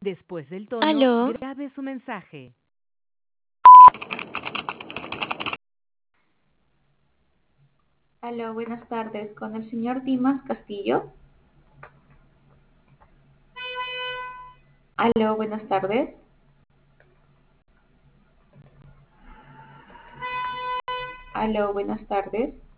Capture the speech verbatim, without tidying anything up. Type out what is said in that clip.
Después del tono, Aló, grabe su mensaje. Aló, buenas tardes. ¿Con el señor Dimas Castillo? Aló, buenas tardes. Aló, buenas tardes.